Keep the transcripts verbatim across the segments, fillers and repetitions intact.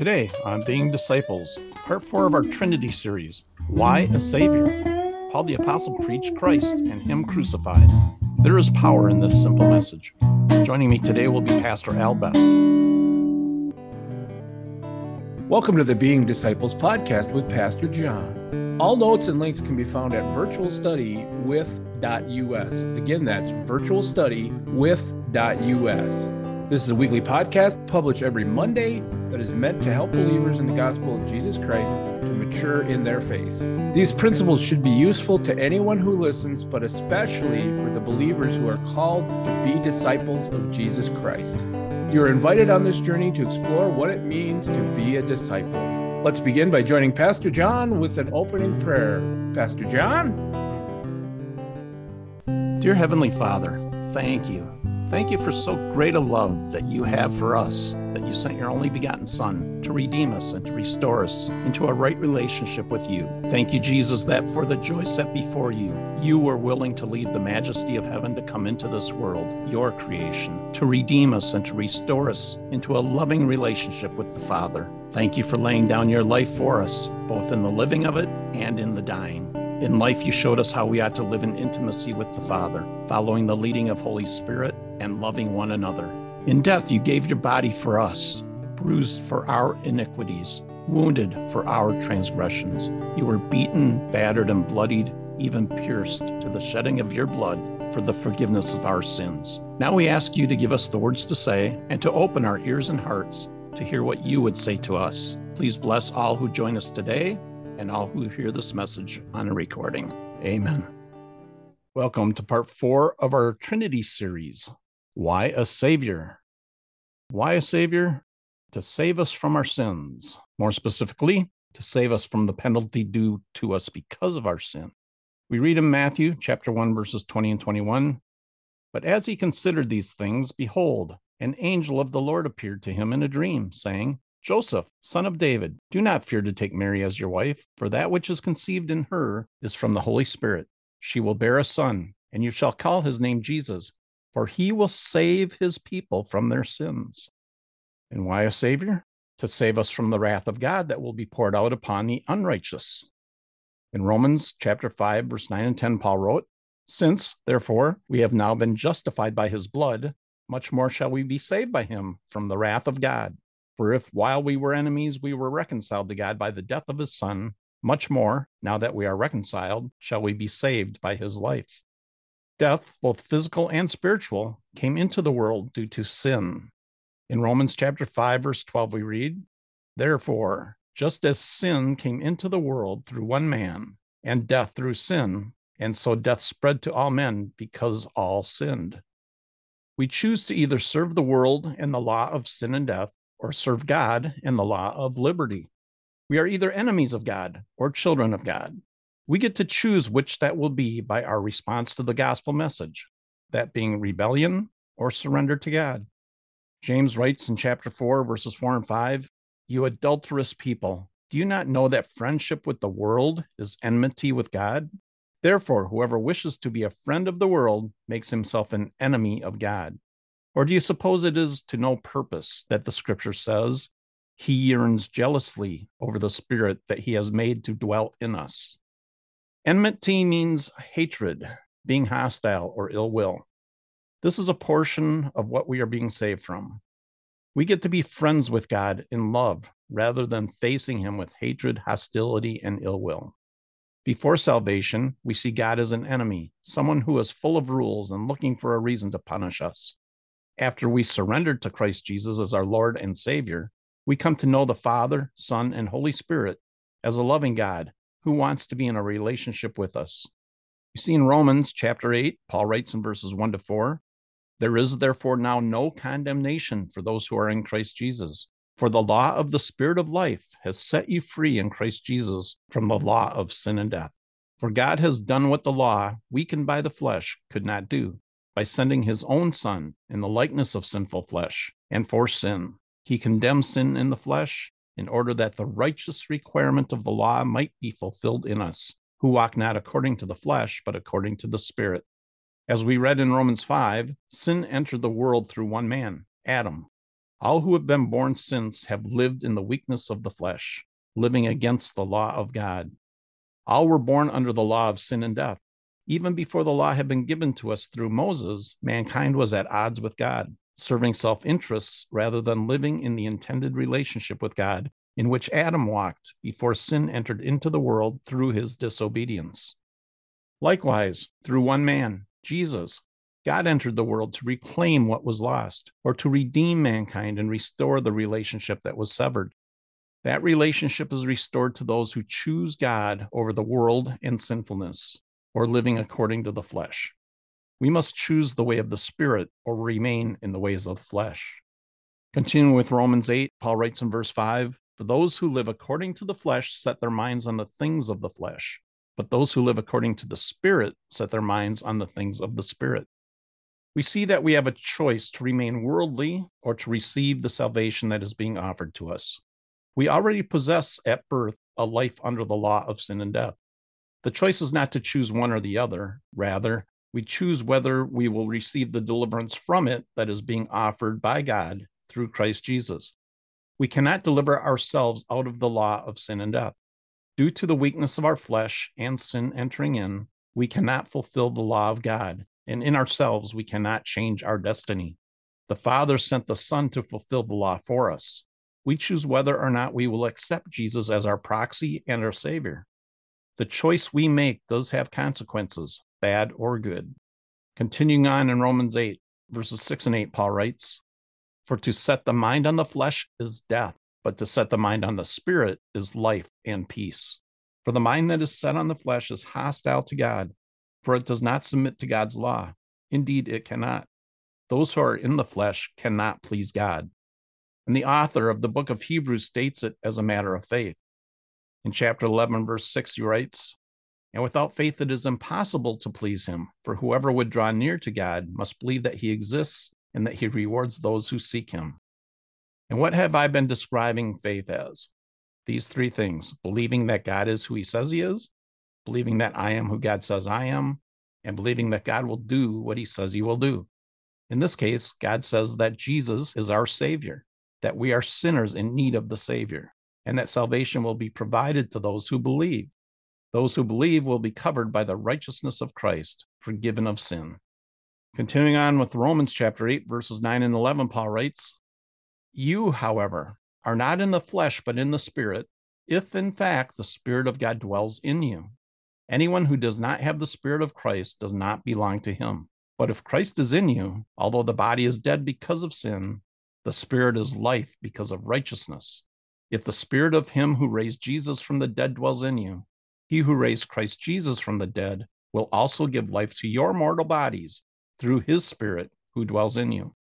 Today on Being Disciples, part four of our Trinity series, Why a Savior? Paul the Apostle preached Christ and Him crucified. There is power in this simple message. Joining me today will be Pastor Al Best. Welcome to the Being Disciples podcast with Pastor John. All notes and links can be found at virtual study with dot U S. Again, that's virtual study with dot U S. This is a weekly podcast published every Monday that is meant to help believers in the gospel of Jesus Christ to mature in their faith. These principles should be useful to anyone who listens, but especially for the believers who are called to be disciples of Jesus Christ. You are invited on this journey to explore what it means to be a disciple. Let's begin by joining Pastor John with an opening prayer. Pastor John? Dear Heavenly Father, thank you. Thank you for so great a love that you have for us, that you sent your only begotten Son to redeem us and to restore us into a right relationship with you. Thank you, Jesus, that for the joy set before you, you were willing to leave the majesty of heaven to come into this world, your creation, to redeem us and to restore us into a loving relationship with the Father. Thank you for laying down your life for us, both in the living of it and in the dying. In life, you showed us how we ought to live in intimacy with the Father, following the leading of Holy Spirit and loving one another. In death, you gave your body for us, bruised for our iniquities, wounded for our transgressions. You were beaten, battered, and bloodied, even pierced to the shedding of your blood for the forgiveness of our sins. Now we ask you to give us the words to say and to open our ears and hearts to hear what you would say to us. Please bless all who join us today and all who hear this message on a recording. Amen. Welcome to part four of our Trinity series, Why a Savior? Why a Savior? To save us from our sins. More specifically, to save us from the penalty due to us because of our sin. We read in Matthew chapter one, verses twenty and twenty-one, "But as he considered these things, behold, an angel of the Lord appeared to him in a dream, saying, Joseph, son of David, do not fear to take Mary as your wife, for that which is conceived in her is from the Holy Spirit. She will bear a son, and you shall call his name Jesus, for he will save his people from their sins." And why a Savior? To save us from the wrath of God that will be poured out upon the unrighteous. In Romans chapter five, verse nine and ten, Paul wrote, "Since, therefore, we have now been justified by his blood, much more shall we be saved by him from the wrath of God. For if while we were enemies, we were reconciled to God by the death of his Son, much more, now that we are reconciled, shall we be saved by his life." Death, both physical and spiritual, came into the world due to sin. In Romans chapter five, verse twelve, we read, "Therefore, just as sin came into the world through one man, and death through sin, and so death spread to all men because all sinned." We choose to either serve the world and the law of sin and death, or serve God and the law of liberty. We are either enemies of God or children of God. We get to choose which that will be by our response to the gospel message, that being rebellion or surrender to God. James writes in chapter four, verses four and five, "You adulterous people, do you not know that friendship with the world is enmity with God? Therefore, whoever wishes to be a friend of the world makes himself an enemy of God. Or do you suppose it is to no purpose that the scripture says, he yearns jealously over the spirit that he has made to dwell in us?" Enmity means hatred, being hostile or ill will. This is a portion of what we are being saved from. We get to be friends with God in love rather than facing him with hatred, hostility, and ill will. Before salvation, we see God as an enemy, someone who is full of rules and looking for a reason to punish us. After we surrendered to Christ Jesus as our Lord and Savior, we come to know the Father, Son, and Holy Spirit as a loving God who wants to be in a relationship with us. You see in Romans chapter eight, Paul writes in verses one to four, "There is therefore now no condemnation for those who are in Christ Jesus. For the law of the Spirit of life has set you free in Christ Jesus from the law of sin and death. For God has done what the law, weakened by the flesh, could not do, by sending his own Son in the likeness of sinful flesh, and for sin. He condemned sin in the flesh in order that the righteous requirement of the law might be fulfilled in us, who walk not according to the flesh, but according to the Spirit. As we read in Romans five, sin entered the world through one man, Adam. All who have been born since have lived in the weakness of the flesh, living against the law of God. All were born under the law of sin and death. Even before the law had been given to us through Moses, mankind was at odds with God, serving self-interests rather than living in the intended relationship with God, in which Adam walked before sin entered into the world through his disobedience. Likewise, through one man, Jesus, God entered the world to reclaim what was lost, or to redeem mankind and restore the relationship that was severed. That relationship is restored to those who choose God over the world and sinfulness, or living according to the flesh. We must choose the way of the Spirit or remain in the ways of the flesh. Continuing with Romans eight, Paul writes in verse five, "For those who live according to the flesh set their minds on the things of the flesh, but those who live according to the Spirit set their minds on the things of the Spirit." We see that we have a choice to remain worldly or to receive the salvation that is being offered to us. We already possess at birth a life under the law of sin and death. The choice is not to choose one or the other. Rather, we choose whether we will receive the deliverance from it that is being offered by God through Christ Jesus. We cannot deliver ourselves out of the law of sin and death. Due to the weakness of our flesh and sin entering in, we cannot fulfill the law of God, and in ourselves we cannot change our destiny. The Father sent the Son to fulfill the law for us. We choose whether or not we will accept Jesus as our proxy and our Savior. The choice we make does have consequences, bad or good. Continuing on in Romans eight, verses six and eight, Paul writes, "For to set the mind on the flesh is death, but to set the mind on the Spirit is life and peace. For the mind that is set on the flesh is hostile to God, for it does not submit to God's law. Indeed, it cannot. Those who are in the flesh cannot please God." And the author of the book of Hebrews states it as a matter of faith. In chapter eleven, verse six, he writes, "And without faith it is impossible to please him, for whoever would draw near to God must believe that he exists and that he rewards those who seek him." And what have I been describing faith as? These three things: believing that God is who he says he is, believing that I am who God says I am, and believing that God will do what he says he will do. In this case, God says that Jesus is our Savior, that we are sinners in need of the Savior, and that salvation will be provided to those who believe. Those who believe will be covered by the righteousness of Christ, forgiven of sin. Continuing on with Romans chapter eight, verses nine and eleven, Paul writes, "You, however, are not in the flesh, but in the Spirit, if in fact the Spirit of God dwells in you. Anyone who does not have the Spirit of Christ does not belong to him. But if Christ is in you, although the body is dead because of sin, the Spirit is life because of righteousness. If the Spirit of him who raised Jesus from the dead dwells in you, he who raised Christ Jesus from the dead will also give life to your mortal bodies through his Spirit who dwells in you."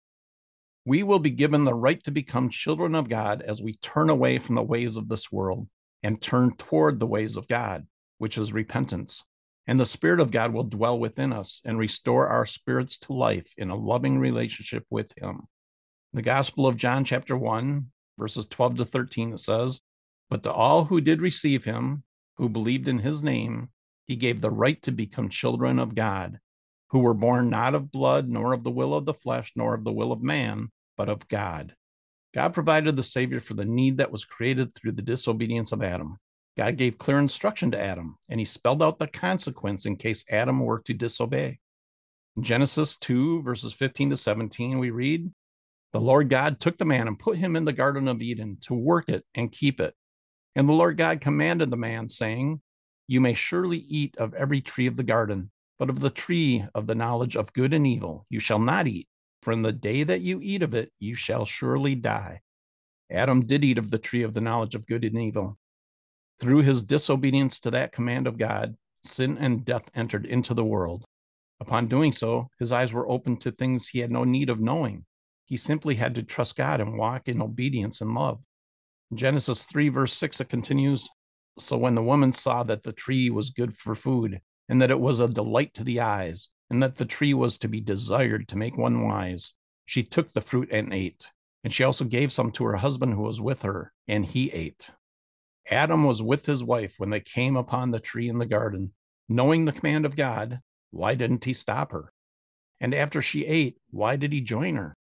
We will be given the right to become children of God as we turn away from the ways of this world and turn toward the ways of God, which is repentance. And the Spirit of God will dwell within us and restore our spirits to life in a loving relationship with him. The Gospel of John chapter one, verses twelve to thirteen, it says, "But to all who did receive him, who believed in his name, he gave the right to become children of God, who were born not of blood, nor of the will of the flesh, nor of the will of man, but of God." God provided the Savior for the need that was created through the disobedience of Adam. God gave clear instruction to Adam, and he spelled out the consequence in case Adam were to disobey. In Genesis two, verses fifteen to seventeen, we read, "The Lord God took the man and put him in the Garden of Eden to work it and keep it. And the Lord God commanded the man, saying, 'You may surely eat of every tree of the garden, but of the tree of the knowledge of good and evil you shall not eat, for in the day that you eat of it you shall surely die.' Adam did eat of the tree of the knowledge of good and evil. Through his disobedience to that command of God, sin and death entered into the world. Upon doing so, his eyes were opened to things he had no need of knowing. He simply had to trust God and walk in obedience and love." In Genesis three, verse six, it continues, "So when the woman saw that the tree was good for food, and that it was a delight to the eyes, and that the tree was to be desired to make one wise, she took the fruit and ate. And she also gave some to her husband who was with her, and he ate." Adam was with his wife when they came upon the tree in the garden. Knowing the command of God, why didn't he stop her? And after she ate, why did he join her?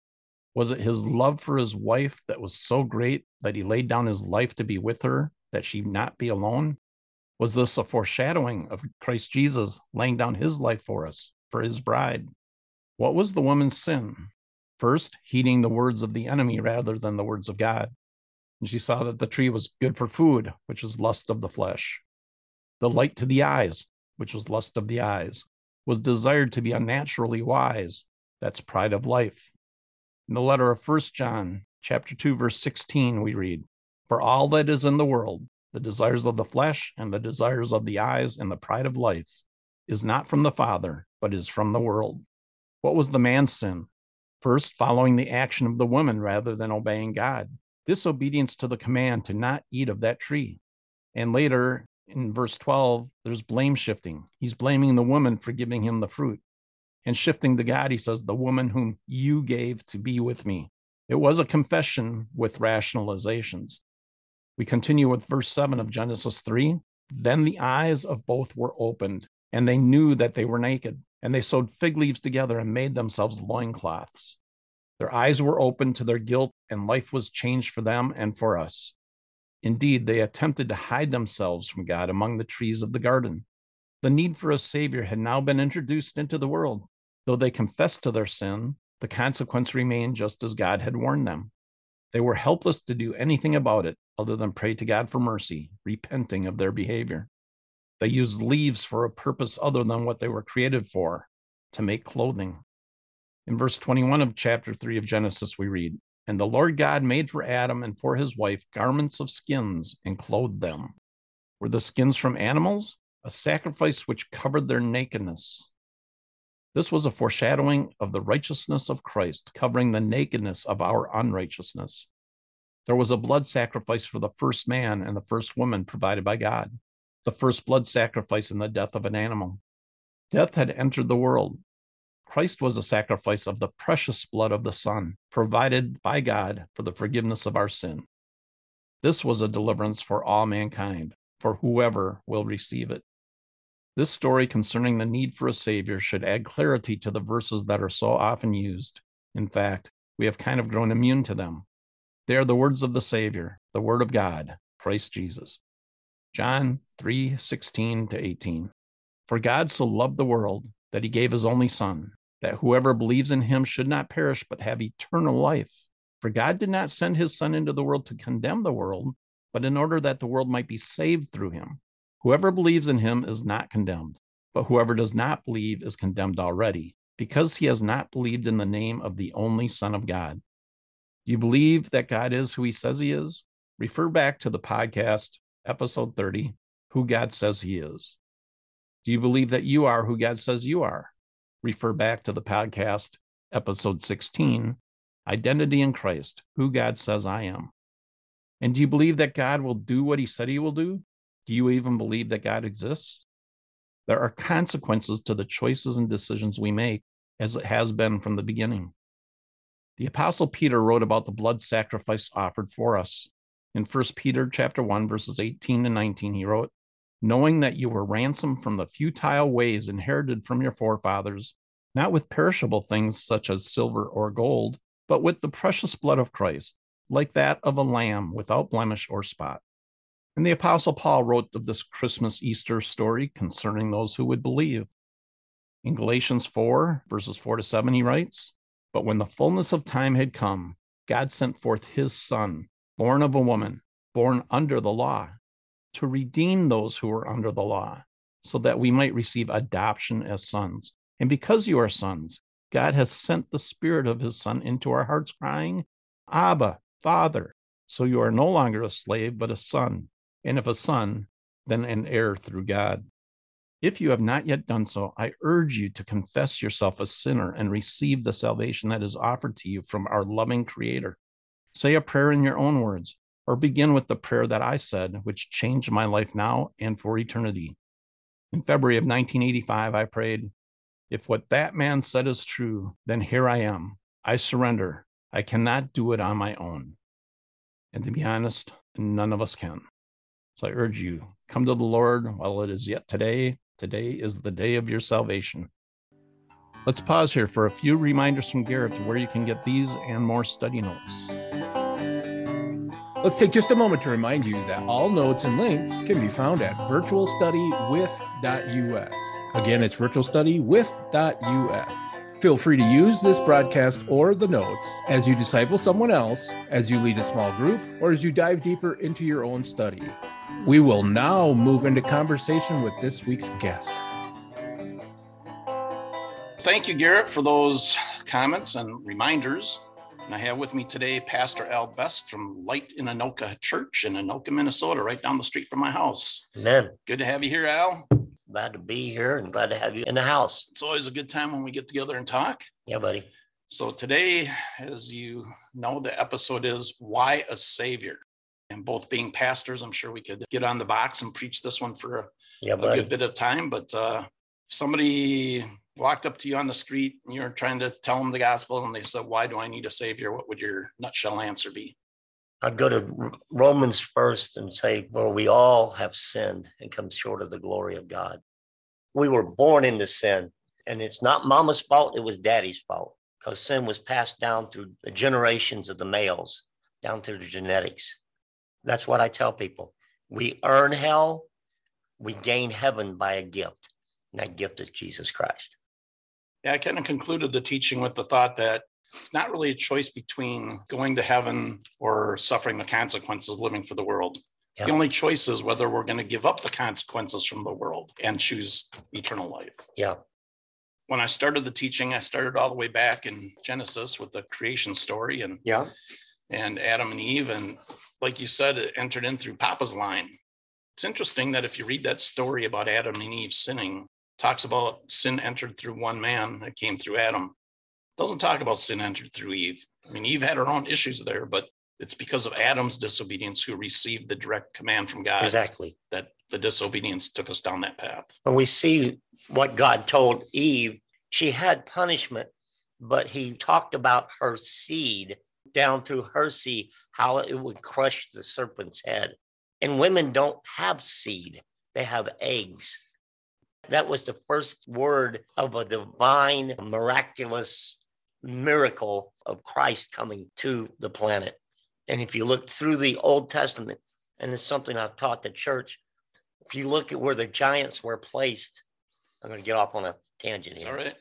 Was it his love for his wife that was so great that he laid down his life to be with her, that she not be alone? Was this a foreshadowing of Christ Jesus laying down his life for us, for his bride? What was the woman's sin? First, heeding the words of the enemy rather than the words of God. And she saw that the tree was good for food, which is lust of the flesh. The light to the eyes, which was lust of the eyes, was desired to be unnaturally wise. That's pride of life. In the letter of First John, chapter two, verse sixteen, we read, "For all that is in the world, the desires of the flesh and the desires of the eyes and the pride of life, is not from the Father, but is from the world." What was the man's sin? First, following the action of the woman rather than obeying God. Disobedience to the command to not eat of that tree. And later, in verse twelve, there's blame shifting. He's blaming the woman for giving him the fruit. And shifting to God, he says, "The woman whom you gave to be with me." It was a confession with rationalizations. We continue with verse seven of Genesis three. "Then the eyes of both were opened, and they knew that they were naked. And they sewed fig leaves together and made themselves loincloths." Their eyes were opened to their guilt, and life was changed for them and for us. Indeed, they attempted to hide themselves from God among the trees of the garden. The need for a Savior had now been introduced into the world. Though they confessed to their sin, the consequence remained just as God had warned them. They were helpless to do anything about it other than pray to God for mercy, repenting of their behavior. They used leaves for a purpose other than what they were created for, to make clothing. In verse twenty-one of chapter three of Genesis, we read, "And the Lord God made for Adam and for his wife garments of skins and clothed them." Were the skins from animals? A sacrifice which covered their nakedness. This was a foreshadowing of the righteousness of Christ, covering the nakedness of our unrighteousness. There was a blood sacrifice for the first man and the first woman provided by God. The first blood sacrifice in the death of an animal. Death had entered the world. Christ was a sacrifice of the precious blood of the Son, provided by God for the forgiveness of our sin. This was a deliverance for all mankind, for whoever will receive it. This story concerning the need for a Savior should add clarity to the verses that are so often used. In fact, we have kind of grown immune to them. They are the words of the Savior, the Word of God, Christ Jesus. John three sixteen to eighteen. "For God so loved the world that he gave his only Son, that whoever believes in him should not perish but have eternal life. For God did not send his Son into the world to condemn the world, but in order that the world might be saved through him. Whoever believes in him is not condemned, but whoever does not believe is condemned already, because he has not believed in the name of the only Son of God." Do you believe that God is who he says he is? Refer back to the podcast, episode thirty, Who God Says He Is. Do you believe that you are who God says you are? Refer back to the podcast, episode sixteen, Identity in Christ, Who God Says I Am. And do you believe that God will do what he said he will do? Do you even believe that God exists? There are consequences to the choices and decisions we make, as it has been from the beginning. The Apostle Peter wrote about the blood sacrifice offered for us. In First Peter chapter one, verses eighteen to nineteen, he wrote, "Knowing that you were ransomed from the futile ways inherited from your forefathers, not with perishable things such as silver or gold, but with the precious blood of Christ, like that of a lamb without blemish or spot." And the Apostle Paul wrote of this Christmas Easter story concerning those who would believe. In Galatians four, verses four to seven, he writes, "But when the fullness of time had come, God sent forth his Son, born of a woman, born under the law, to redeem those who were under the law, so that we might receive adoption as sons. And because you are sons, God has sent the Spirit of his Son into our hearts, crying, 'Abba, Father.' So you are no longer a slave, but a son. And if a son, then an heir through God. If you have not yet done so, I urge you to confess yourself a sinner and receive the salvation that is offered to you from our loving Creator. Say a prayer in your own words, or begin with the prayer that I said, which changed my life now and for eternity. In February of nineteen eighty-five, I prayed, 'If what that man said is true, then here I am. I surrender. I cannot do it on my own.' And to be honest, none of us can. So I urge you, come to the Lord while it is yet today. Today is the day of your salvation." Let's pause here for a few reminders from Garrett to where you can get these and more study notes. Let's take just a moment to remind you that all notes and links can be found at virtual study with dot U S. Again, it's virtual study with dot U S. Feel free to use this broadcast or the notes as you disciple someone else, as you lead a small group, or as you dive deeper into your own study. We will now move into conversation with this week's guest. Thank you, Garrett, for those comments and reminders. And I have with me today Pastor Al Best from Light in Anoka Church in Anoka, Minnesota, right down the street from my house. Amen. Good to have you here, Al. Glad to be here and glad to have you in the house. It's always a good time when we get together and talk. Yeah, buddy. So today, as you know, the episode is Why a Savior? And both being pastors, I'm sure we could get on the box and preach this one for a, yeah, a good bit of time. But uh, if somebody walked up to you on the street and you're trying to tell them the gospel and they said, why do I need a Savior? What would your nutshell answer be? I'd go to Romans first and say, well, we all have sinned and come short of the glory of God. We were born into sin, and it's not mama's fault, it was daddy's fault, because sin was passed down through the generations of the males, down through the genetics. That's what I tell people. We earn hell, we gain heaven by a gift, and that gift is Jesus Christ. Yeah, I kind of concluded the teaching with the thought that it's not really a choice between going to heaven or suffering the consequences living for the world. Yeah. The only choice is whether we're going to give up the consequences from the world and choose eternal life. Yeah. When I started the teaching, I started all the way back in Genesis with the creation story and, yeah. and Adam and Eve. And like you said, it entered in through Papa's line. It's interesting that if you read that story about Adam and Eve sinning, it talks about sin entered through one man that came through Adam. Doesn't talk about sin entered through Eve. I mean, Eve had her own issues there, but it's because of Adam's disobedience who received the direct command from God. Exactly. That the disobedience took us down that path. When we see what God told Eve, she had punishment, but he talked about her seed, down through her seed, how it would crush the serpent's head. And women don't have seed, they have eggs. That was the first word of a divine, miraculous miracle of Christ coming to the planet. And if you look through the Old Testament, and it's something I've taught the church, if you look at where the giants were placed, I'm going to get off on a tangent here. All right.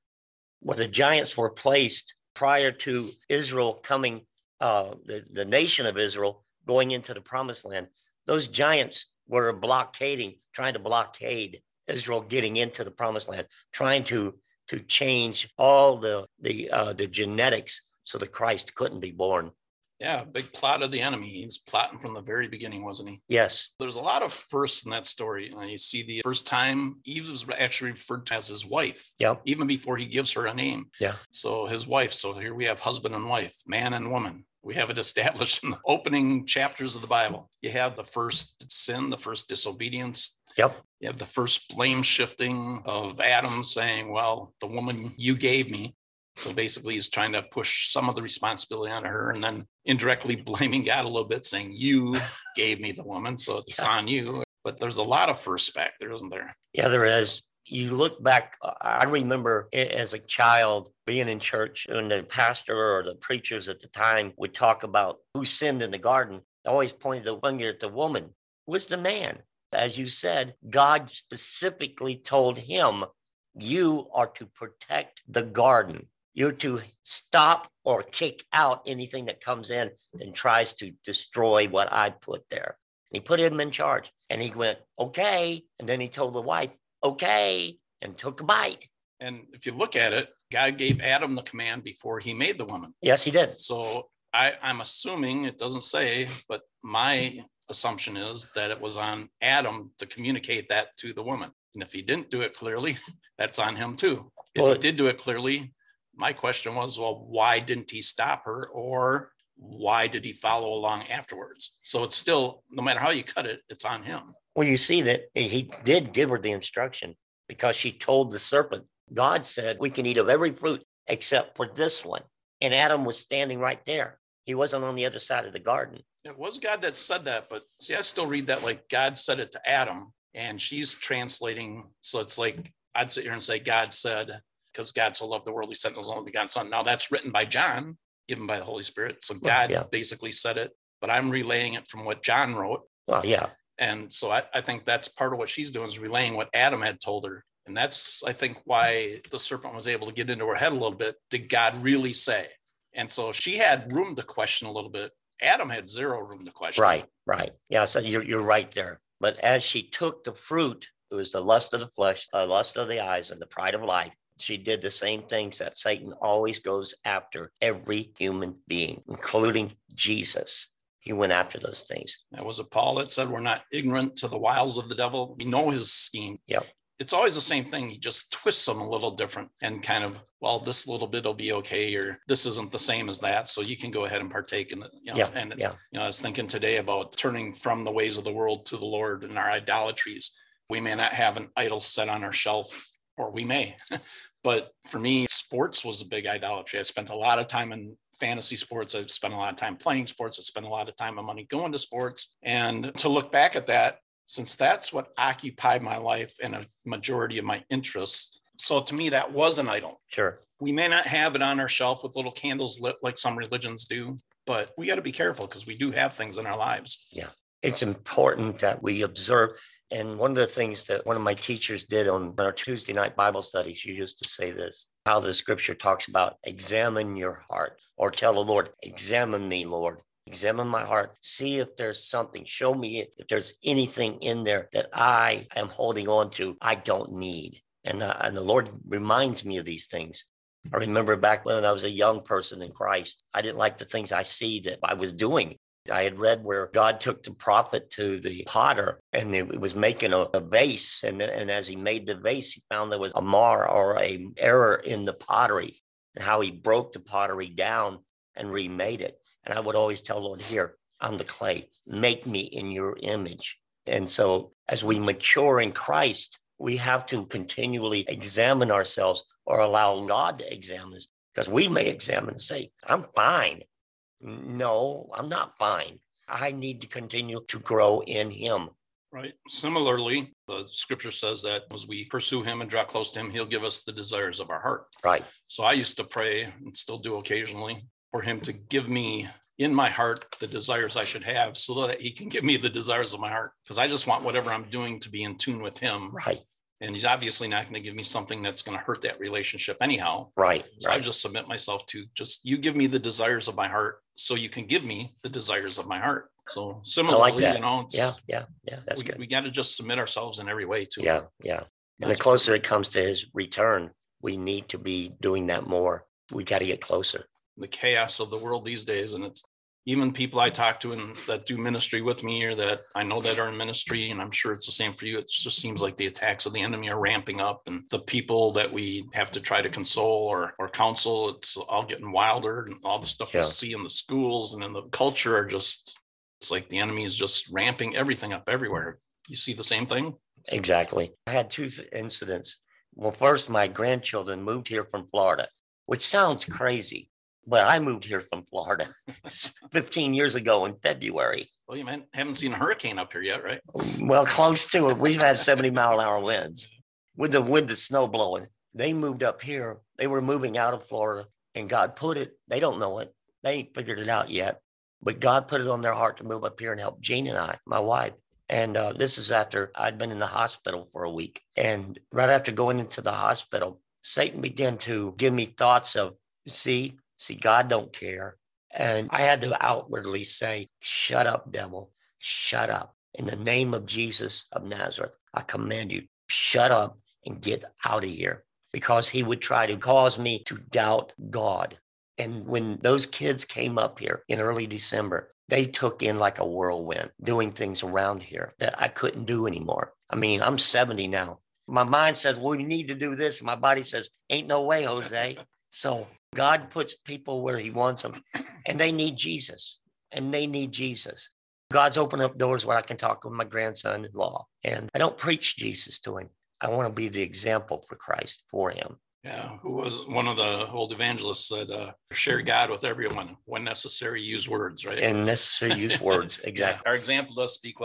Where the giants were placed prior to Israel coming, uh, the, the nation of Israel going into the promised land, those giants were blockading, trying to blockade Israel getting into the promised land, trying to to change all the the uh, the genetics so that Christ couldn't be born. Yeah, big plot of the enemy. He was plotting from the very beginning, wasn't he? Yes. There's a lot of firsts in that story. Uh, you see the first time Eve was actually referred to as his wife. Yeah. Even before he gives her a name. Yeah. So his wife. So here we have husband and wife, man and woman. We have it established in the opening chapters of the Bible. You have the first sin, the first disobedience. Yep. You have the first blame shifting of Adam saying, well, the woman you gave me. So basically he's trying to push some of the responsibility onto her and then indirectly blaming God a little bit, saying you gave me the woman, so it's yeah. on you. But there's a lot of first back there, isn't there? Yeah, there is. You look back, I remember as a child being in church and the pastor or the preachers at the time would talk about who sinned in the garden. I always pointed the finger at the woman. Who was the man? As you said, God specifically told him, you are to protect the garden. You're to stop or kick out anything that comes in and tries to destroy what I put there. And he put him in charge. And he went, okay. And then he told the wife, okay, and took a bite. And if you look at it, God gave Adam the command before he made the woman. Yes, he did. So I, I'm assuming, it doesn't say, but my assumption is that it was on Adam to communicate that to the woman. And if he didn't do it clearly, that's on him too. If well, he did do it clearly, my question was, well, why didn't he stop her? Or why did he follow along afterwards? So it's still, no matter how you cut it, it's on him. Well, you see that he did give her the instruction because she told the serpent, God said, we can eat of every fruit except for this one. And Adam was standing right there. He wasn't on the other side of the garden. It was God that said that, but see, I still read that like God said it to Adam, and she's translating. So it's like, I'd sit here and say, God said, because God so loved the world, he sent his only begotten son. Now that's written by John, given by the Holy Spirit. So God yeah. basically said it, but I'm relaying it from what John wrote. Well, yeah. And so I, I think that's part of what she's doing, is relaying what Adam had told her. And that's, I think, why the serpent was able to get into her head a little bit. Did God really say? And so she had room to question a little bit. Adam had zero room to question. Right, right. Yeah, so you're, you're right there. But as she took the fruit, it was the lust of the flesh, the lust of the eyes, and the pride of life. She did the same things that Satan always goes after every human being, including Jesus. He went after those things. That was it Paul that said, we're not ignorant to the wiles of the devil. We know his scheme. Yep. It's always the same thing. He just twists them a little different and kind of, well, this little bit will be okay, or this isn't the same as that. So you can go ahead and partake in it. You know? Yeah, and yeah. you know, I was thinking today about turning from the ways of the world to the Lord and our idolatries. We may not have an idol set on our shelf, or we may. But for me, sports was a big idolatry. I spent a lot of time in fantasy sports. I spent a lot of time playing sports. I spent a lot of time and money going to sports. And to look back at that, since that's what occupied my life and a majority of my interests. So to me, that was an idol. Sure. We may not have it on our shelf with little candles lit like some religions do, but we got to be careful because we do have things in our lives. Yeah. It's important that we observe. And one of the things that one of my teachers did on our Tuesday night Bible studies, she used to say this, how the scripture talks about examine your heart, or tell the Lord, examine me, Lord. Examine my heart, see if there's something, show me if there's anything in there that I am holding on to, I don't need. And, uh, and the Lord reminds me of these things. I remember back when I was a young person in Christ, I didn't like the things I see that I was doing. I had read where God took the prophet to the potter and it was making a, a vase. And, and as he made the vase, he found there was a mar or a error in the pottery, and how he broke the pottery down and remade it. And I would always tell Lord, here, I'm the clay, make me in your image. And so as we mature in Christ, we have to continually examine ourselves, or allow God to examine us, because we may examine and say, I'm fine. No, I'm not fine. I need to continue to grow in him. Right. Similarly, the scripture says that as we pursue him and draw close to him, he'll give us the desires of our heart. Right. So I used to pray, and still do occasionally, for him to give me in my heart the desires I should have, so that he can give me the desires of my heart. Because I just want whatever I'm doing to be in tune with him. Right. And he's obviously not going to give me something that's going to hurt that relationship anyhow. Right. So right. I just submit myself to just, you give me the desires of my heart, so you can give me the desires of my heart. So similarly, I like that. you know, it's, yeah, yeah, yeah. That's we, good. we got to just submit ourselves in every way to Yeah, it. yeah. And the closer it comes to his return, we need to be doing that more. We got to get closer. The chaos of the world these days, and it's even people I talk to and that do ministry with me, or that I know that are in ministry, and I'm sure it's the same for you. It just seems like the attacks of the enemy are ramping up, and the people that we have to try to console or or counsel, it's all getting wilder, and all the stuff Yeah. we see in the schools and in the culture are just, it's like the enemy is just ramping everything up everywhere. You see the same thing? Exactly. I had two th- incidents. Well, first, my grandchildren moved here from Florida, which sounds crazy, but I moved here from Florida fifteen years ago in February. Well, you man, haven't seen a hurricane up here yet, right? Well, close to it. We've had seventy mile an hour winds with the wind, the snow blowing. They moved up here. They were moving out of Florida, and God put it, they don't know it. They ain't figured it out yet, but God put it on their heart to move up here and help Jean and I, my wife. And uh, this is after I'd been in the hospital for a week. And right after going into the hospital, Satan began to give me thoughts of, see, see, God don't care. And I had to outwardly say, shut up, devil, shut up. In the name of Jesus of Nazareth, I command you, shut up and get out of here, because he would try to cause me to doubt God. And when those kids came up here in early December, they took in like a whirlwind, doing things around here that I couldn't do anymore. I mean, I'm seventy now. My mind says, well, you need to do this. My body says, ain't no way, Jose. So God puts people where he wants them, and they need Jesus, and they need Jesus. God's opened up doors where I can talk with my grandson-in-law, and I don't preach Jesus to him. I want to be the example for Christ for him. Yeah, who was one of the old evangelists said, uh, share God with everyone. When necessary, use words, right? And necessary use words. Exactly. Yeah, our example does speak louder.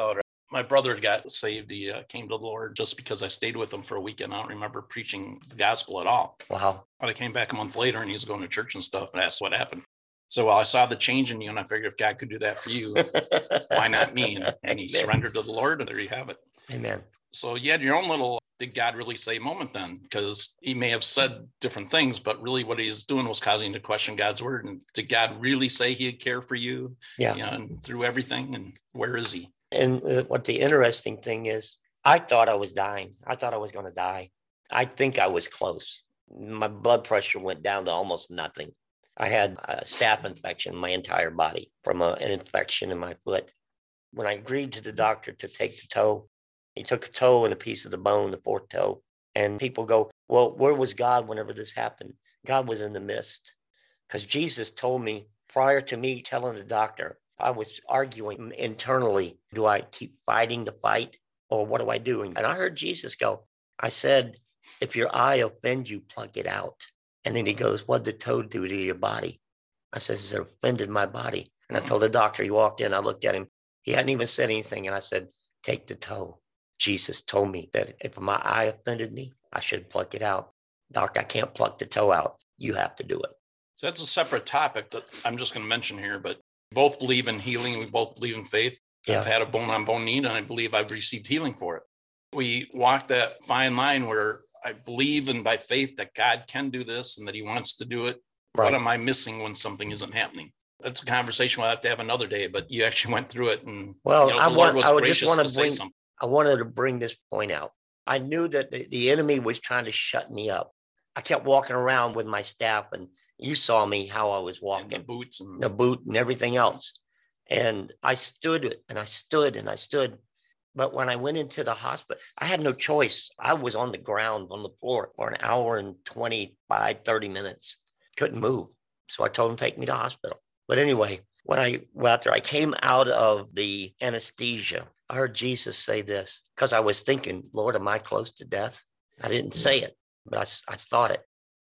My brother got saved. He uh, came to the Lord just because I stayed with him for a weekend. I don't remember preaching the gospel at all. Wow. But I came back a month later and he was going to church and stuff and asked what happened. So well, I saw the change in you and I figured if God could do that for you, why not me? And, and he surrendered to the Lord, and there you have it. Amen. So you had your own little, did God really say moment then? Because he may have said different things, but really what he's doing was causing you to question God's word. And did God really say he'd care for you? Yeah. You know, and through everything? And where is he? And uh, what the interesting thing is, I thought I was dying. I thought I was going to die. I think I was close. My blood pressure went down to almost nothing. I had a staph infection in my entire body from a, an infection in my foot. When I agreed to the doctor to take the toe, he took a toe and a piece of the bone, the fourth toe. And people go, well, where was God whenever this happened? God was in the midst. Because Jesus told me prior to me telling the doctor, I was arguing internally, do I keep fighting the fight or what do I do? And I heard Jesus go, I said, if your eye offends you, plug it out. And then he goes, what'd the toe do to your body? I said, it offended my body. And I told the doctor, he walked in, I looked at him. He hadn't even said anything. And I said, take the toe. Jesus told me that if my eye offended me, I should pluck it out. Doc, I can't pluck the toe out. You have to do it. So that's a separate topic that I'm just going to mention here, but we both believe in healing. We both believe in faith. Yeah. I've had a bone on bone need, and I believe I've received healing for it. We walk that fine line where I believe in by faith that God can do this and that he wants to do it. Right. What am I missing when something isn't happening? That's a conversation we'll have to have another day, but you actually went through it. And well, you know, I, the want, Lord was I would gracious just want to to say bring, something. I wanted to bring this point out. I knew that the, the enemy was trying to shut me up. I kept walking around with my staff, and you saw me how I was walking. And the boots and the boot and everything else. And I stood and I stood and I stood. But when I went into the hospital, I had no choice. I was on the ground on the floor for an hour and twenty-five, thirty minutes. Couldn't move. So I told him, take me to the hospital. But anyway, when I, well, after I came out of the anesthesia, I heard Jesus say this because I was thinking, Lord, am I close to death? I didn't say it, but I, I thought it.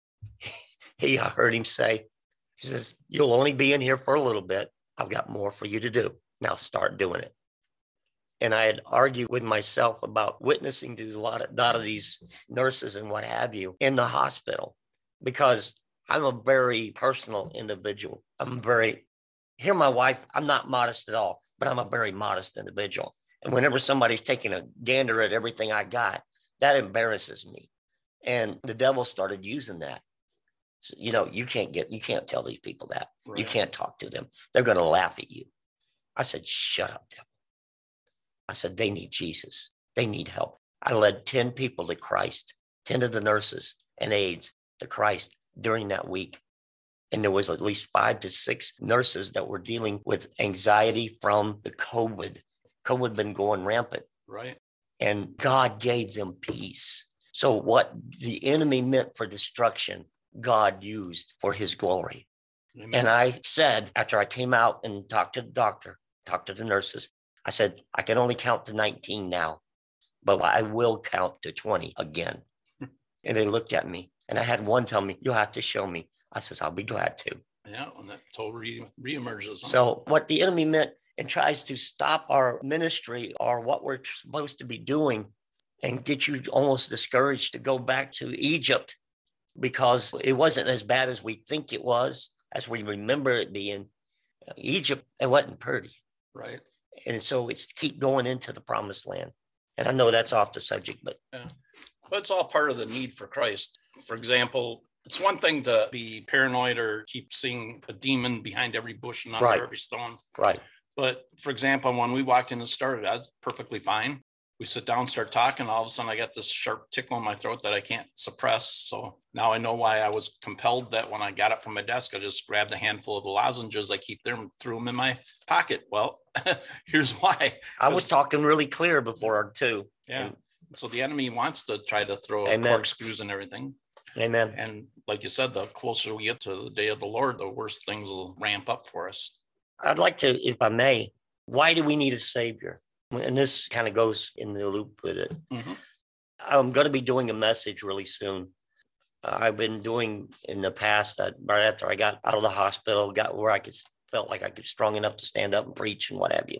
He, I heard him say, he says, you'll only be in here for a little bit. I've got more for you to do. Now start doing it. And I had argued with myself about witnessing to a lot of, lot of these nurses and what have you in the hospital, because I'm a very personal individual. I'm very, hear my wife, I'm not modest at all, but I'm a very modest individual. And whenever somebody's taking a gander at everything I got, that embarrasses me. And the devil started using that. So, you know, you can't get, you can't tell these people that. Right. You can't talk to them. They're going to laugh at you. I said, shut up, devil. I said, they need Jesus. They need help. I led ten people to Christ, ten of the nurses and aides to Christ during that week. And there was at least five to six nurses that were dealing with anxiety from the COVID. COVID had been going rampant. Right. And God gave them peace. So what the enemy meant for destruction, God used for his glory. Amen. And I said, after I came out and talked to the doctor, talked to the nurses, I said, I can only count to nineteen now, but I will count to twenty again. And they looked at me, and I had one tell me, you'll have to show me. I says, I'll be glad to. Yeah, and that totally reemerges. Huh? So what the enemy meant and tries to stop our ministry or what we're supposed to be doing and get you almost discouraged to go back to Egypt, because it wasn't as bad as we think it was, as we remember it being. Egypt, it wasn't pretty. Right. And so it's keep going into the promised land. And I know that's off the subject, but. Yeah. But it's all part of the need for Christ. For example, it's one thing to be paranoid or keep seeing a demon behind every bush and under right. every stone. Right. But for example, when we walked in and started, I was perfectly fine. We sit down, start talking. All of a sudden I got this sharp tickle in my throat that I can't suppress. So now I know why I was compelled that when I got up from my desk, I just grabbed a handful of the lozenges. I keep them, threw them in my pocket. Well, here's why. I was talking really clear before too. Yeah. And, so the enemy wants to try to throw Amen. corkscrews and everything. Amen. And like you said, the closer we get to the day of the Lord, the worse things will ramp up for us. I'd like to, if I may, why do we need a savior? And this kind of goes in the loop with it. Mm-hmm. I'm going to be doing a message really soon. I've been doing in the past that right after I got out of the hospital, got where I could felt like I could strong enough to stand up and preach and what have you.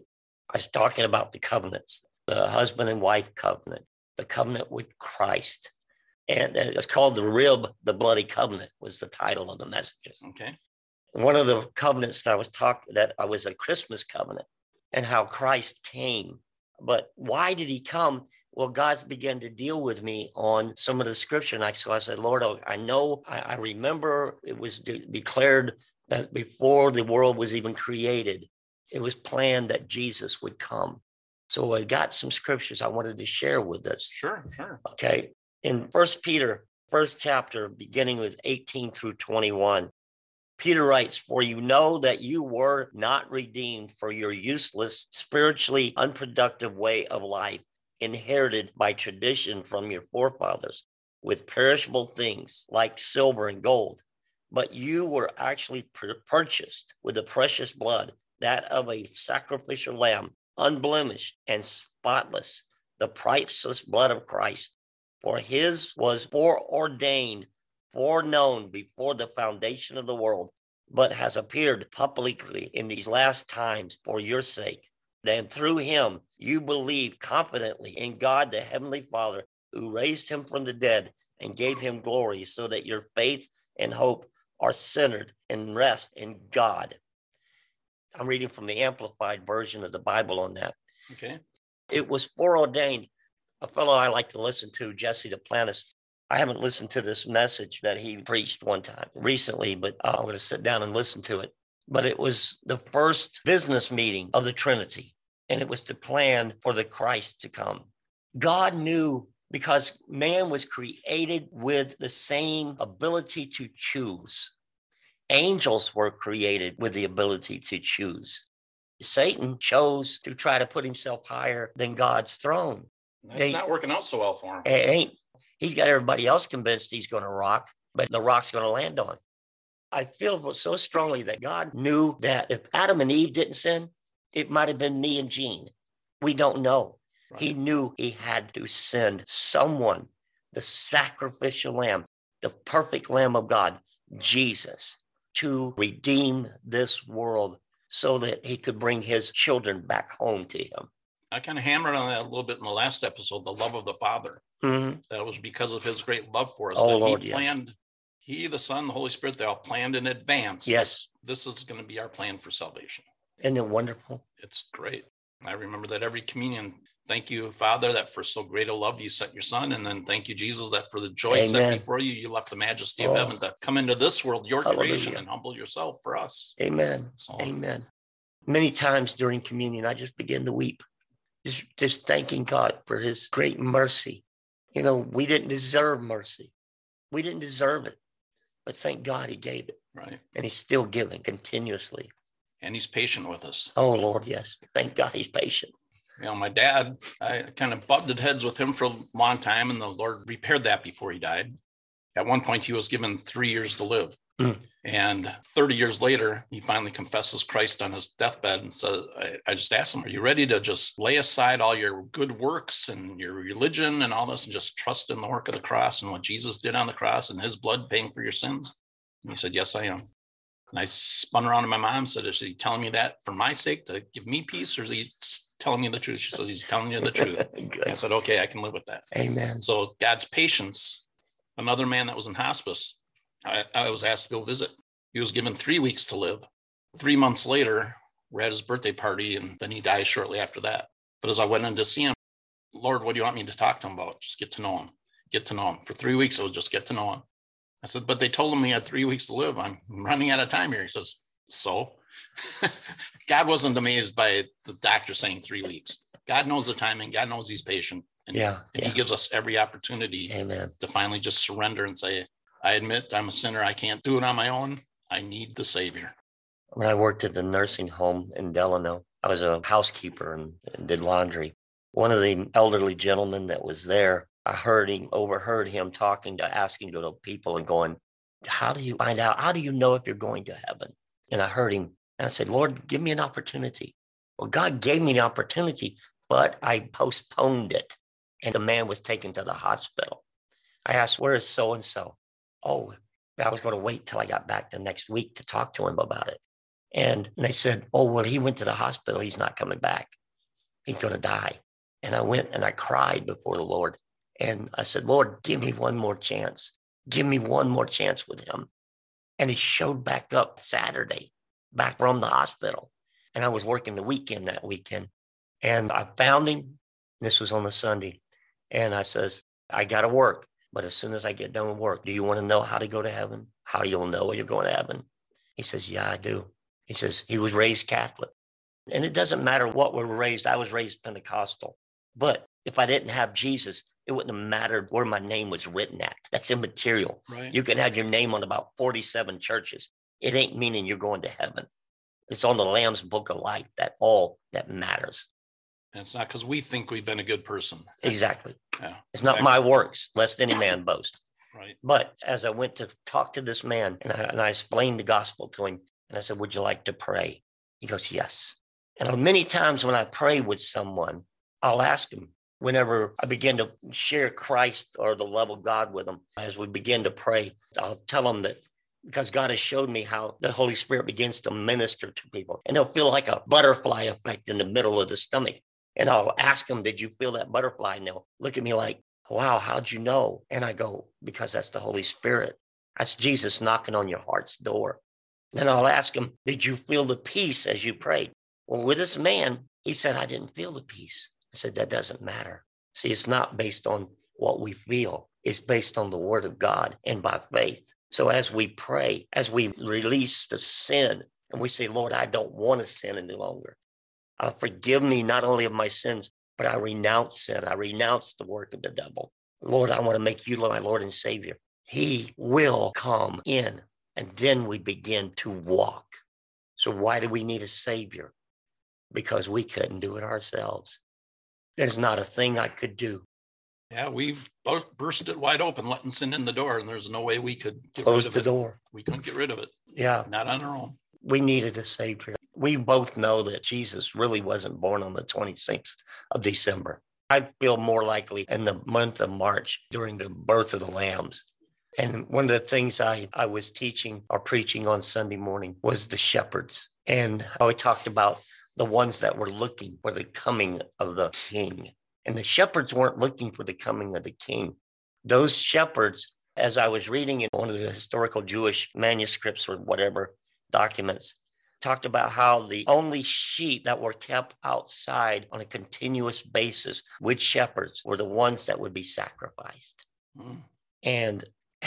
I was talking about the covenants, the husband and wife covenant, the covenant with Christ. And it's called the rib, the bloody covenant was the title of the message. Okay. One of the covenants that I was talking, that I was a Christmas covenant, and how Christ came. But why did he come? Well, God began to deal with me on some of the scripture. And I, so I said, Lord, I know, I, I remember it was de- declared that before the world was even created, it was planned that Jesus would come. So I got some scriptures I wanted to share with us. Sure, sure. Okay. In First Peter, first chapter, beginning with eighteen through twenty-one, Peter writes, for you know that you were not redeemed for your useless, spiritually unproductive way of life, inherited by tradition from your forefathers with perishable things like silver and gold. But you were actually purchased with the precious blood, that of a sacrificial lamb, unblemished and spotless, the priceless blood of Christ. For his was foreordained, foreknown before the foundation of the world, but has appeared publicly in these last times for your sake. Then through him you believe confidently in God, the Heavenly Father, who raised him from the dead and gave him glory, so that your faith and hope are centered and rest in God. I'm reading from the Amplified version of the Bible on that. Okay. It was foreordained. A fellow I like to listen to, Jesse Duplantis, I haven't listened to this message that he preached one time recently, but I'm going to sit down and listen to it. But it was the first business meeting of the Trinity, and it was to plan for the Christ to come. God knew, because man was created with the same ability to choose. Angels were created with the ability to choose. Satan chose to try to put himself higher than God's throne. That's They, not working out so well for him. it ain't. He's got everybody else convinced he's going to rock, but the rock's going to land on. I feel so strongly that God knew that if Adam and Eve didn't sin, it might have been me and Gene. We don't know. Right. He knew he had to send someone, the sacrificial lamb, the perfect Lamb of God, Jesus, to redeem this world so that he could bring his children back home to him. I kind of hammered on that a little bit in the last episode, the love of the Father. Mm-hmm. That was because of his great love for us. Oh, that Lord, he yes. planned, he, the Son, the Holy Spirit, they all planned in advance. Yes. This is going to be our plan for salvation. Isn't it wonderful? It's great. I remember that every communion. Thank you, Father, that for so great a love you sent your Son. And then thank you, Jesus, that for the joy Amen. set before you, you left the majesty of Oh. heaven to come into this world, your Hallelujah. creation, and humble yourself for us. Amen. So, Amen. Many times during communion, I just begin to weep, just, just thanking God for his great mercy. You know, we didn't deserve mercy. We didn't deserve it, but thank God he gave it. right. And he's still giving continuously. And he's patient with us. Oh, Lord, yes. Thank God he's patient. You know, my dad, I kind of butted heads with him for a long time, and the Lord repaired that before he died. At one point, he was given three years to live. Mm. And thirty years later, he finally confesses Christ on his deathbed. And so I, I just asked him, are you ready to just lay aside all your good works and your religion and all this and just trust in the work of the cross and what Jesus did on the cross and his blood paying for your sins? And he said, yes, I am. And I spun around to my mom and said, is he telling me that for my sake to give me peace, or is he telling me the truth? She said, he's telling you the truth. I said, okay, I can live with that. Amen. So God's patience. Another man that was in hospice, I, I was asked to go visit. He was given three weeks to live. Three months later, we're at his birthday party, and then he dies shortly after that. But as I went in to see him, Lord, what do you want me to talk to him about? Just get to know him. Get to know him. For three weeks, it was just get to know him. I said, but they told him he had three weeks to live. I'm running out of time here. He says, so? God wasn't amazed by the doctor saying three weeks. God knows the timing. God knows he's patient. And, Yeah, and yeah. he gives us every opportunity Amen. to finally just surrender and say, I admit I'm a sinner. I can't do it on my own. I need the Savior. When I worked at the nursing home in Delano, I was a housekeeper and, and did laundry. One of the elderly gentlemen that was there, I heard him, overheard him talking to, asking to the people and going, how do you find out? How do you know if you're going to heaven? And I heard him and I said, Lord, give me an opportunity. Well, God gave me an opportunity, but I postponed it. And the man was taken to the hospital. I asked, where is so-and-so? Oh, I was going to wait till I got back the next week to talk to him about it. And they said, oh, well, he went to the hospital. He's not coming back. he's going to die. And I went and I cried before the Lord. And I said, Lord, give me one more chance. Give me one more chance with him. And he showed back up Saturday, back from the hospital. And I was working the weekend that weekend. And I found him. This was on a Sunday. And I says, I got to work. But as soon as I get done with work, do you want to know how to go to heaven? How you'll know you're going to heaven? He says, yeah, I do. He says, he was raised Catholic. And it doesn't matter what we were raised. I was raised Pentecostal. But if I didn't have Jesus, it wouldn't have mattered where my name was written at. That's immaterial. Right. You can have your name on about forty-seven churches. It ain't meaning you're going to heaven. It's on the Lamb's Book of Life. That all that matters. And it's not because we think we've been a good person. Exactly. Yeah. It's not exactly. my works, lest any man boast. Right. But as I went to talk to this man, and I, and I explained the gospel to him, and I said, would you like to pray? He goes, yes. And many times when I pray with someone, I'll ask him, whenever I begin to share Christ or the love of God with them, as we begin to pray, I'll tell them that because God has showed me how the Holy Spirit begins to minister to people, and they'll feel like a butterfly effect in the middle of the stomach. And I'll ask them, did you feel that butterfly? And they'll look at me like, wow, how'd you know? And I go, because that's the Holy Spirit. That's Jesus knocking on your heart's door. Then I'll ask him, did you feel the peace as you prayed? Well, with this man, he said, I didn't feel the peace. I said, that doesn't matter. See, it's not based on what we feel. It's based on the word of God and by faith. So as we pray, as we release the sin, and we say, Lord, I don't want to sin any longer. Uh, forgive me not only of my sins, but I renounce sin. I renounce the work of the devil. Lord, I want to make you my Lord and Savior. He will come in, and then we begin to walk. So why do we need a Savior? Because we couldn't do it ourselves. There's not a thing I could do. Yeah, we've both burst it wide open, letting sin in the door, and there's no way we could get Close rid of the it. door. We couldn't get rid of it. Yeah. Not on our own. We needed a Savior. We both know that Jesus really wasn't born on the twenty-sixth of December. I feel more likely in the month of March during the birth of the lambs. And one of the things I, I was teaching or preaching on Sunday morning was the shepherds. And I talked about the ones that were looking for the coming of the king. And the shepherds weren't looking for the coming of the king. Those shepherds, as I was reading in one of the historical Jewish manuscripts or whatever documents, talked about how the only sheep that were kept outside on a continuous basis with shepherds were the ones that would be sacrificed. Mm. And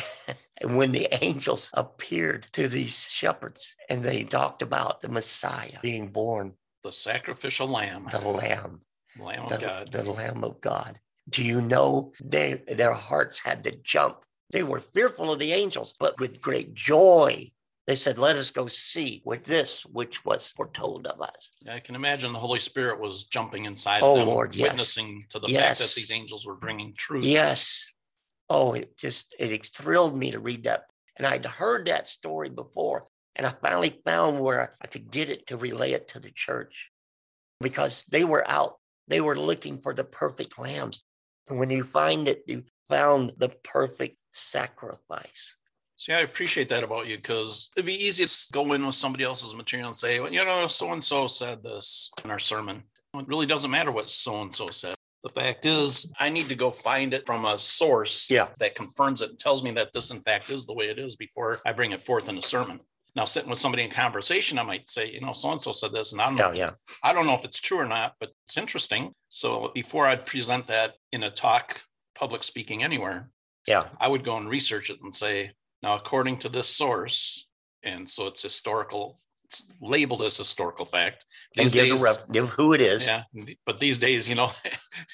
when the angels appeared to these shepherds and they talked about the Messiah being born, the sacrificial lamb, the lamb, lamb of the, God, the lamb of God. Do you know they, their hearts had to jump? They were fearful of the angels, but with great joy. They said, let us go see with this, which was foretold of us. I can imagine the Holy Spirit was jumping inside oh, of them, Lord, yes. witnessing to the yes. fact that these angels were bringing truth. Yes. Oh, it just, it thrilled me to read that. And I'd heard that story before, and I finally found where I could get it to relay it to the church because they were out. They were looking for the perfect lambs. And when you find it, you found the perfect sacrifice. See, I appreciate that about you because it'd be easy to go in with somebody else's material and say, well, you know, so-and-so said this in our sermon. It really doesn't matter what so-and-so said. The fact is, I need to go find it from a source yeah. that confirms it and tells me that this, in fact, is the way it is before I bring it forth in a sermon. Now, sitting with somebody in conversation, I might say, you know, so-and-so said this, and I don't know, yeah, yeah. I don't know if it's true or not, but it's interesting. So before I'd present that in a talk, public speaking anywhere, yeah, I would go and research it and say, now, according to this source, and so it's historical, it's labeled as historical fact. These and give, days, ref, give who it is. Yeah, but these days, you know,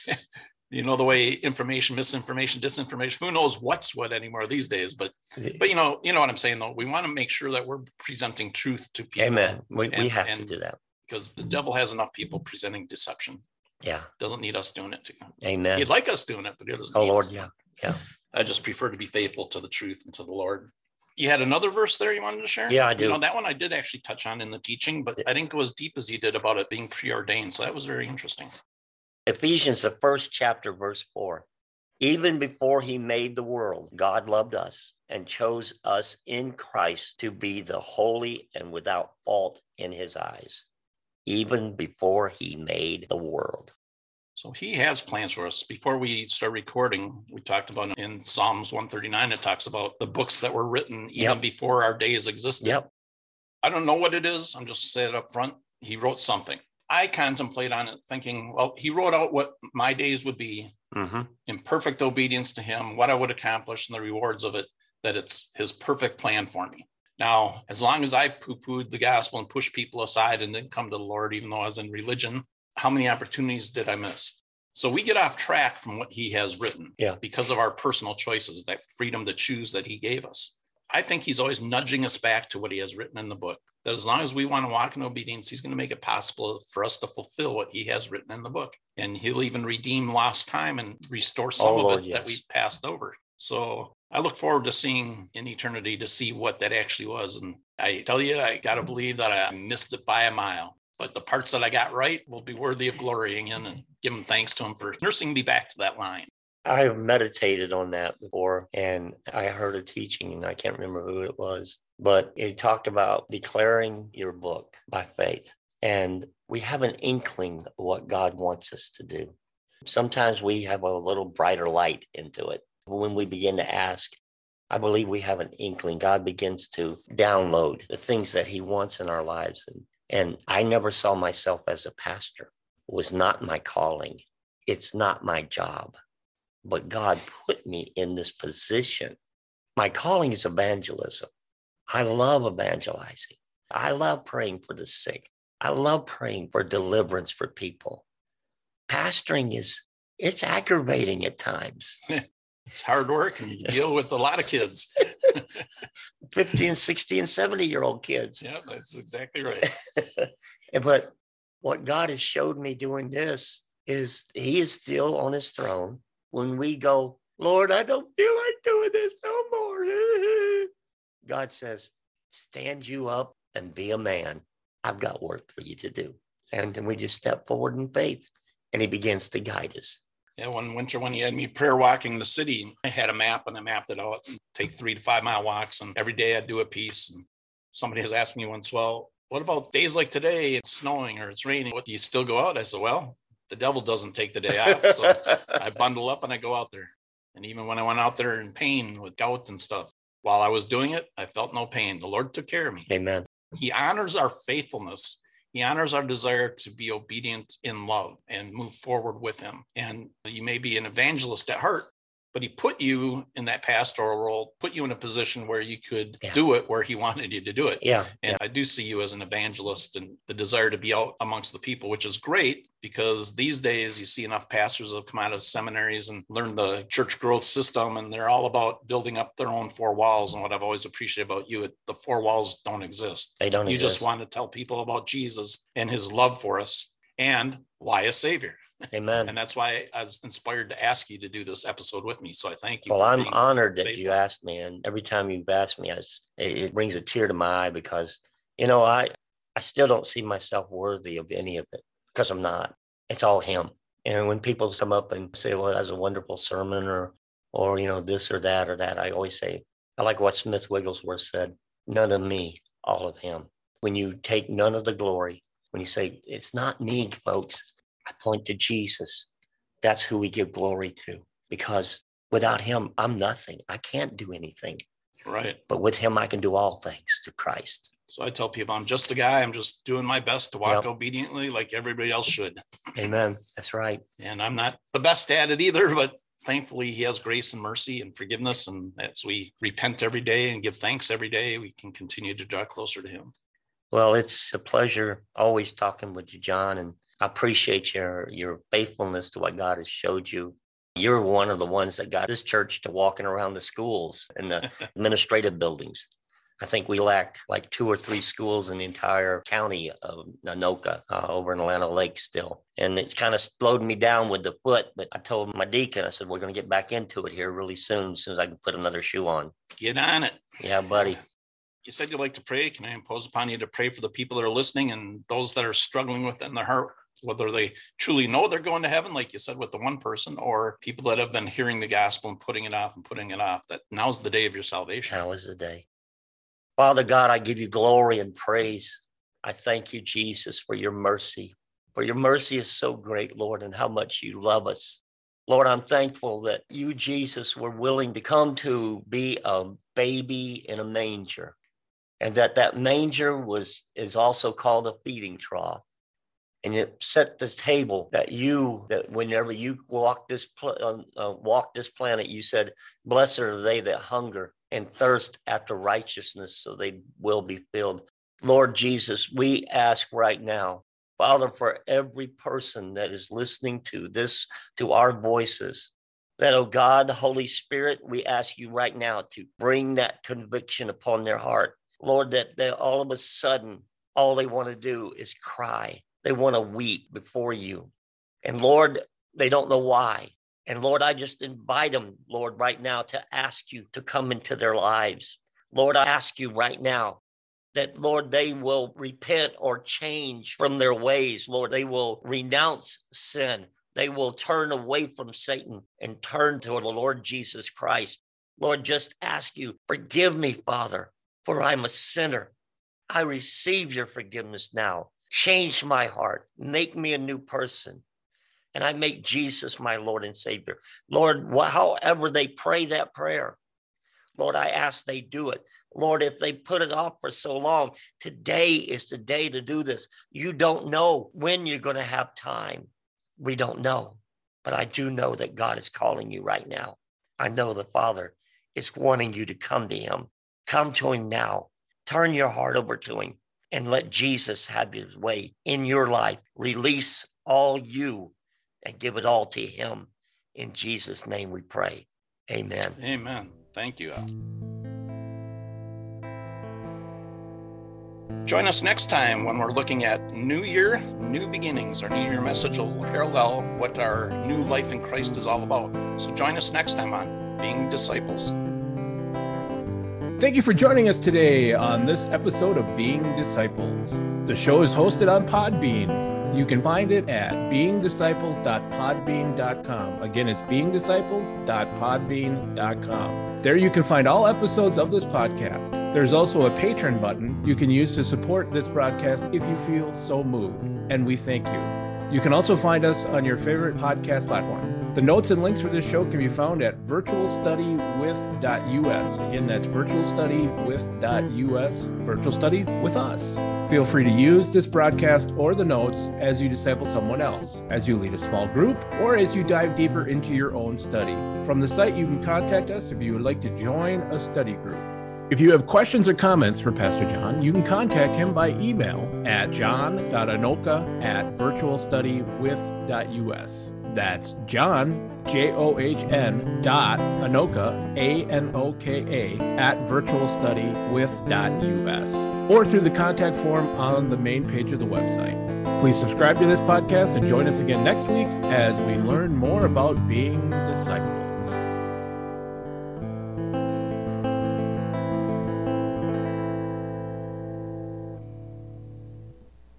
you know the way information, misinformation, disinformation. Who knows what's what anymore these days? But, but you know, you know what I'm saying though. We want to make sure that we're presenting truth to people. Amen. We and, we have and, to do that because the devil has enough people presenting deception. Yeah, doesn't need us doing it too. Amen. He'd like us doing it, but he doesn't. Oh need Lord, us yeah, yeah. I just prefer to be faithful to the truth and to the Lord. You had another verse there you wanted to share? Yeah, I do. You know, that one I did actually touch on in the teaching, but I didn't go as deep as you did about it being preordained. So that was very interesting. Ephesians, the first chapter, verse four. Even before he made the world, God loved us and chose us in Christ to be the holy and without fault in his eyes. even before he made the world. So he has plans for us. Before we start recording, we talked about in Psalms one thirty-nine, it talks about the books that were written even Yep. before our days existed. Yep. I don't know what it is. I'm just saying it up front. He wrote something. I contemplate on it thinking, well, he wrote out what my days would be Mm-hmm. in perfect obedience to him, what I would accomplish and the rewards of it, that it's his perfect plan for me. Now, as long as I poo-pooed the gospel and pushed people aside and didn't come to the Lord, even though I was in religion, how many opportunities did I miss? So we get off track from what he has written Yeah. because of our personal choices, that freedom to choose that he gave us. I think he's always nudging us back to what he has written in the book, that as long as we want to walk in obedience, he's going to make it possible for us to fulfill what he has written in the book. And he'll even redeem lost time and restore some Oh, of Lord, it that yes. we passed over. So I look forward to seeing in eternity to see what that actually was. And I tell you, I got to believe that I missed it by a mile. But the parts that I got right will be worthy of glorying in and giving thanks to him for nursing me back to that line. I have meditated on that before, and I heard a teaching, and I can't remember who it was, but it talked about declaring your book by faith. And we have an inkling of what God wants us to do. Sometimes we have a little brighter light into it. When we begin to ask, I believe we have an inkling. God begins to download the things that he wants in our lives. And, and I never saw myself as a pastor. It was not my calling. It's not my job. But God put me in this position. My calling is evangelism. I love evangelizing. I love praying for the sick. I love praying for deliverance for people. Pastoring is, it's aggravating at times. It's hard work and you deal with a lot of kids. fifty and sixty and seventy year old kids. Yeah, that's exactly right. But what God has showed me doing this is he is still on his throne. When we go, Lord, I don't feel like doing this no more. God says, stand you up and be a man. I've got work for you to do. And then we just step forward in faith and he begins to guide us. Yeah, one winter when he had me prayer walking the city, I had a map and I mapped it out and take three to five mile walks. And every day I'd do a piece. And somebody has asked me once, well, what about days like today? It's snowing or it's raining. What, do you still go out? I said, well, the devil doesn't take the day off. So I bundle up and I go out there. And even when I went out there in pain with gout and stuff, while I was doing it, I felt no pain. The Lord took care of me. Amen. He honors our faithfulness. He honors our desire to be obedient in love and move forward with him. And you may be an evangelist at heart, but he put you in that pastoral role, put you in a position where you could Yeah. do it where he wanted you to do it. Yeah. And yeah. I do see you as an evangelist and the desire to be out amongst the people, which is great because these days you see enough pastors that come out of seminaries and learn the church growth system, and they're all about building up their own four walls. And what I've always appreciated about you, the four walls don't exist. They don't You exist. just want to tell people about Jesus and his love for us and why a savior. Amen. And that's why I was inspired to ask you to do this episode with me. So I thank you. Well, for I'm being honored that faithful. you asked me. And every time you've asked me, I, it, it brings a tear to my eye because, you know, I, I still don't see myself worthy of any of it because I'm not. It's all him. And when people come up and say, well, that's a wonderful sermon or, or, you know, this or that or that, I always say, I like what Smith Wigglesworth said, none of me, all of him. When you take none of the glory, when you say, it's not me, folks, I point to Jesus. That's who we give glory to, because without him, I'm nothing. I can't do anything. Right. But with him, I can do all things through Christ. So I tell people I'm just a guy. I'm just doing my best to walk Yep. obediently like everybody else should. Amen. That's right. And I'm not the best at it either, but thankfully he has grace and mercy and forgiveness. And as we repent every day and give thanks every day, we can continue to draw closer to him. Well, it's a pleasure always talking with you, John, and I appreciate your, your faithfulness to what God has showed you. You're one of the ones that got this church to walking around the schools and the administrative buildings. I think we lack like two or three schools in the entire county of Anoka uh, over in Atlanta Lake still. And it's kind of slowed me down with the foot. But I told my deacon, I said, we're going to get back into it here really soon, as soon as I can put another shoe on. Get on it. Yeah, buddy. You said you'd like to pray. Can I impose upon you to pray for the people that are listening and those that are struggling with it in their heart, whether they truly know they're going to heaven, like you said, with the one person, or people that have been hearing the gospel and putting it off and putting it off, that now's the day of your salvation. Now is the day. Father God, I give you glory and praise. I thank you, Jesus, for your mercy. For your mercy is so great, Lord, and how much you love us. Lord, I'm thankful that you, Jesus, were willing to come to be a baby in a manger, and that that manger was is also called a feeding trough. And it set the table that you, that whenever you walk this, uh, uh, walk this planet, you said, blessed are they that hunger and thirst after righteousness, so they will be filled. Lord Jesus, we ask right now, Father, for every person that is listening to this, to our voices, that, oh God, the Holy Spirit, we ask you right now to bring that conviction upon their heart. Lord, that they, all of a sudden, all they want to do is cry. They want to weep before you. And Lord, they don't know why. And Lord, I just invite them, Lord, right now to ask you to come into their lives. Lord, I ask you right now that, Lord, they will repent or change from their ways. Lord, they will renounce sin. They will turn away from Satan and turn to the Lord Jesus Christ. Lord, just ask you, forgive me, Father, for I'm a sinner. I receive your forgiveness now. Change my heart. Make me a new person. And I make Jesus my Lord and Savior. Lord, however they pray that prayer, Lord, I ask they do it. Lord, if they put it off for so long, today is the day to do this. You don't know when you're going to have time. We don't know. But I do know that God is calling you right now. I know the Father is wanting you to come to him. Come to him now. Turn your heart over to him and let Jesus have his way in your life. Release all you and give it all to him. In Jesus' name we pray. Amen. Amen. Thank you, Al. Join us next time when we're looking at New Year, New Beginnings. Our New Year message will parallel what our new life in Christ is all about. So join us next time on Being Disciples. Thank you for joining us today on this episode of Being Disciples. The show is hosted on Podbean. You can find it at being disciples dot podbean dot com. Again, it's being disciples dot podbean dot com. There you can find all episodes of this podcast. There's also a Patreon button you can use to support this broadcast if you feel so moved, and we thank you. You can also find us on your favorite podcast platform. The notes and links for this show can be found at virtual study with dot U S. Again, that's virtual study with dot U S. Virtual Study with us. Feel free to use this broadcast or the notes as you disciple someone else, as you lead a small group, or as you dive deeper into your own study. From the site, you can contact us if you would like to join a study group. If you have questions or comments for Pastor John, you can contact him by email at john dot anoka at virtual study with dot U S. That's John, J O H N dot Anoka, A N O K A, at virtual study with dot U S, or through the contact form on the main page of the website. Please subscribe to this podcast and join us again next week as we learn more about being disciples.